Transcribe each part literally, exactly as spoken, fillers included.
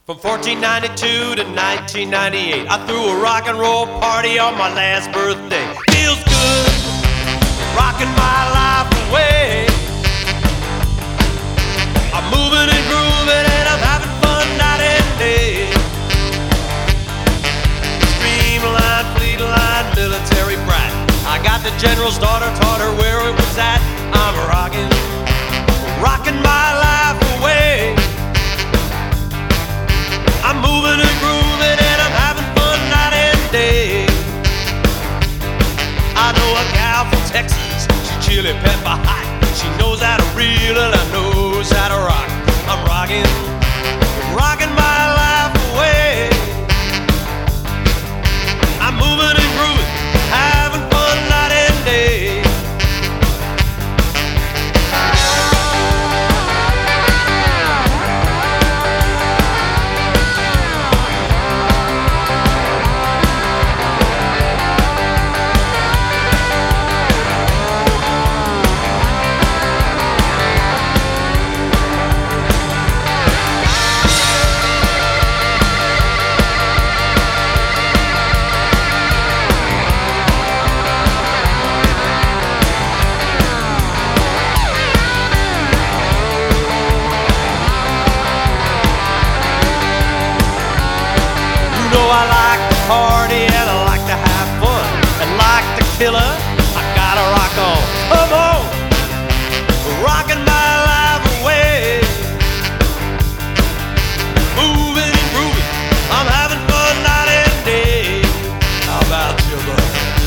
From fourteen ninety-two to nineteen ninety-eight, I threw a rock and roll party on my last birthday. Feels good, rocking my life away. I'm moving and grooving and I'm having fun night and day. Streamline, fleet line, military brat. I got the general's daughter, taught her where it was at. I'm rocking, rocking my life away. I'm moving and grooving and I'm having fun night and day. I know a gal from Texas, she chili pepper hot. She knows how to reel and I knows how to rock. I'm rocking, rocking my life away. I'm moving and grooving, having fun night and day. I like to party and I like to have fun. And like the killer, I gotta rock on. Come on, rocking my life away. Moving and grooving, I'm having fun night and day. How about you, buddy?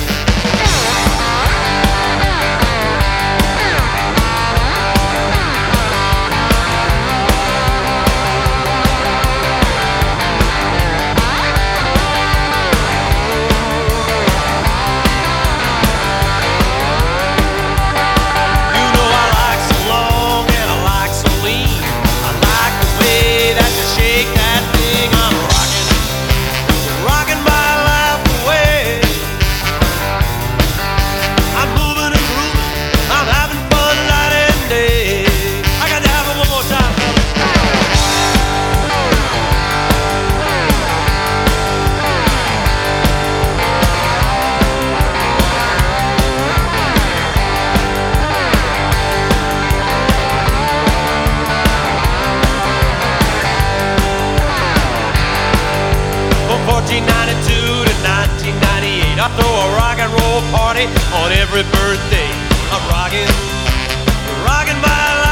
fourteen ninety-two to nineteen ninety-eight, I throw a rock and roll party on every birthday. I'm rocking, rocking my life.